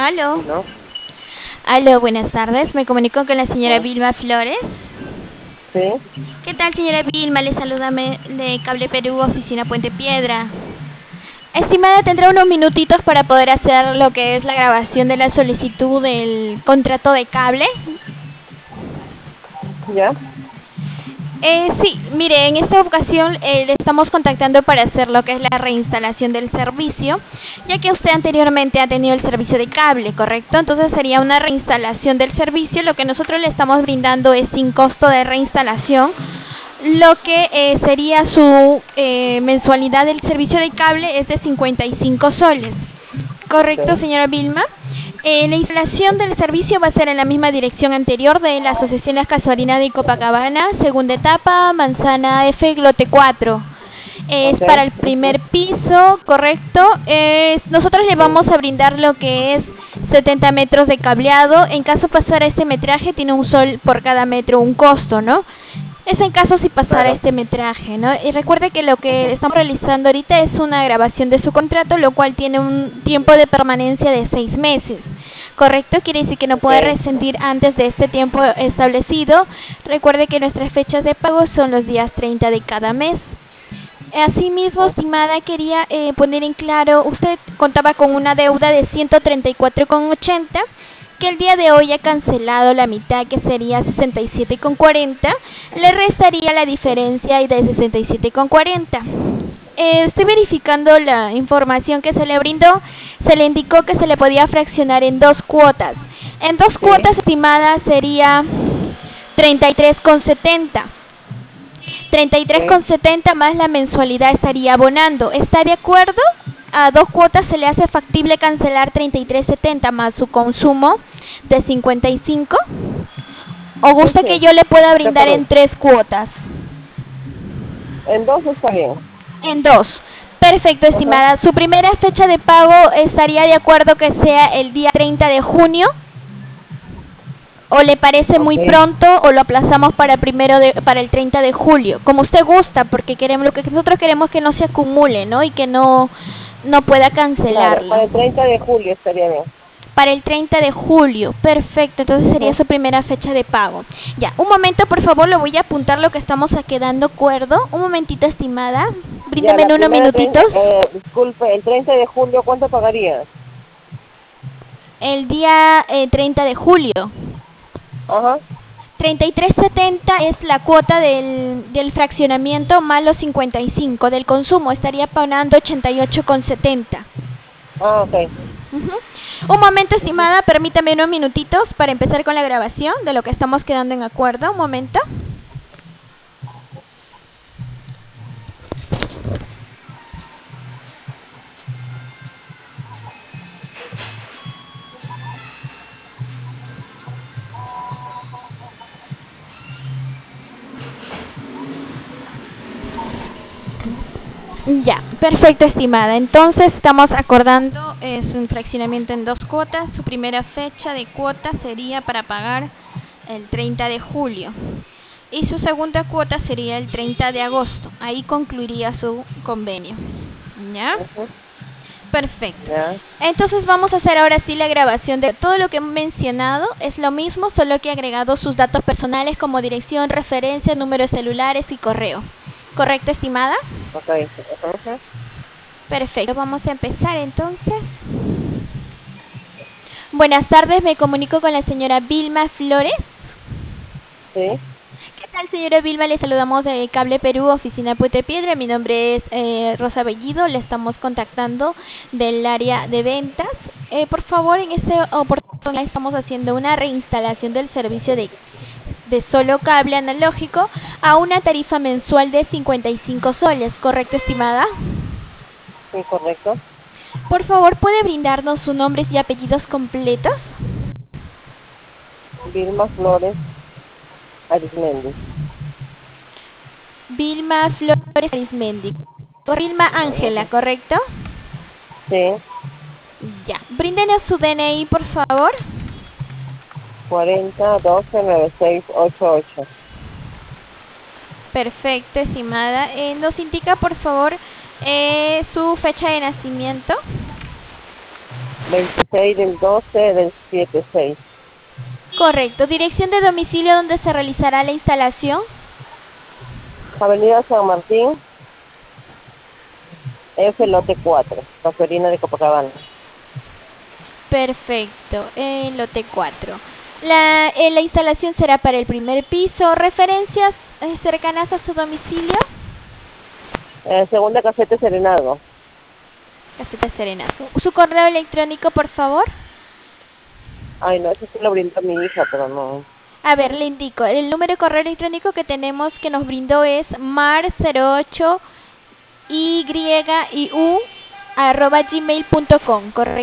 aló. ¿No? Aló, buenas tardes. Me comunico con la señora Vilma Flores. Sí, ¿Qué tal, señora Vilma? Le saluda de Cable Perú, oficina Puente Piedra. Estimada, tendrá unos minutitos para poder hacer lo que es la grabación de la solicitud del contrato de cable. ya. Sí, mire, en esta ocasión le estamos contactando para hacer lo que es la reinstalación del servicio, ya que usted anteriormente ha tenido el servicio de cable, ¿correcto? Entonces sería una reinstalación del servicio. Lo que nosotros le estamos brindando es sin costo de reinstalación. Lo que sería su mensualidad del servicio de cable es de 55 soles. ¿Correcto, Ok. señora Vilma? La instalación del servicio va a ser en la misma dirección anterior de la Asociación Las Casuarinas de Copacabana, segunda etapa, Manzana F, Lote 4. Es Ok. para el primer piso, ¿correcto? Nosotros le Sí. vamos a brindar lo que es 70 metros de cableado. En caso pasara este metraje, tiene un sol por cada metro, un costo, ¿no? Es en caso si pasara Claro. este metraje, ¿no? Y recuerde que lo que Ujú. estamos realizando ahorita es una grabación de su contrato, lo cual tiene un tiempo de permanencia de 6 meses. ¿Correcto? Quiere decir que no Ok. puede rescindir antes de este tiempo establecido. Recuerde que nuestras fechas de pago son los días 30 de cada mes. Asimismo, Ujú. estimada, quería poner en claro, usted contaba con una deuda de 134,80, que el día de hoy ha cancelado la mitad, que sería 67,40, le restaría la diferencia de 67,40. Estoy verificando la información que se le brindó, se le indicó que se le podía fraccionar en dos cuotas. En dos Sí. cuotas, estimada, sería 33,70. Sí. 33,70 más la mensualidad estaría abonando. ¿Está de acuerdo? A dos cuotas se le hace factible cancelar 33,70 más su consumo de 55. ¿O Sí, gusta que sí. yo le pueda De brindar acuerdo. en tres cuotas? En dos está bien. En dos. Perfecto, Ajá. estimada. Su primera fecha de pago estaría de acuerdo que sea el día 30 de junio. ¿O le parece muy Ok. pronto o lo aplazamos para el 30 de julio? Como usted gusta, porque queremos lo que nosotros queremos que no se acumule, ¿no? Y que no pueda Claro. cancelarlo. Para el 30 de julio estaría bien. Para el 30 de julio, perfecto, entonces sería Ujú. su primera fecha de pago. Ya, un momento, por favor, lo voy a apuntar lo que estamos quedando acuerdo. Un momentito, estimada, Ya, bríndame la en unos primera minutitos. disculpe, el 30 de julio, ¿cuánto pagaría? El día 30 de julio. Ajá. 33,70 es la cuota del fraccionamiento más los 55 del consumo. Estaría pagando 88,70. Ah, ok. Ujú. Un momento, Ujú. estimada, permítame unos minutitos para empezar con la grabación de lo que estamos quedando en acuerdo. Un momento. Ya, perfecto, estimada. Entonces estamos acordando es un fraccionamiento en dos cuotas. Su primera fecha de cuota sería para pagar el 30 de julio. Y su segunda cuota sería el 30 de agosto. Ahí concluiría su convenio. ¿Ya? Ujú. Perfecto. Ya. Entonces vamos a hacer ahora sí la grabación de todo lo que he mencionado. Es lo mismo, solo que he agregado sus datos personales como dirección, referencia, números celulares y correo. ¿Correcto, estimada? Ok. Ujú. Perfecto, vamos a empezar entonces. Buenas tardes, me comunico con la señora Vilma Flores. Sí. ¿Qué tal, señora Vilma? Le saludamos de Cable Perú, oficina Puente Piedra. Mi nombre es Rosa Bellido, le estamos contactando del área de ventas. Por favor, en esta oportunidad estamos haciendo una reinstalación del servicio de solo cable analógico a una tarifa mensual de 55 soles, ¿correcto, estimada? Sí, correcto. Por favor, ¿puede brindarnos sus nombres y apellidos completos? Vilma Flores Arismendi. Vilma Flores Arismendi. Vilma Ángela, Ujú. ¿correcto? Sí. Ya. Bríndenos su DNI, por favor. 40 12 96 88. Perfecto, estimada. Nos indica, por favor, su fecha de nacimiento. 26 del 12 del 76. Correcto. Dirección de domicilio donde se realizará la instalación. Avenida San Martín, F lote 4, Caferina de Copacabana. Perfecto, en lote 4. La instalación será para el primer piso. ¿Referencias cercanas a su domicilio? Segunda caseta Serenado. Caseta Serena. Su correo electrónico, por favor. Ay, no, eso sí lo brindó mi hija, pero no. A ver, le indico. El número de correo electrónico que tenemos que nos brindó es mar08 yiu@gmail.com, ¿correcto?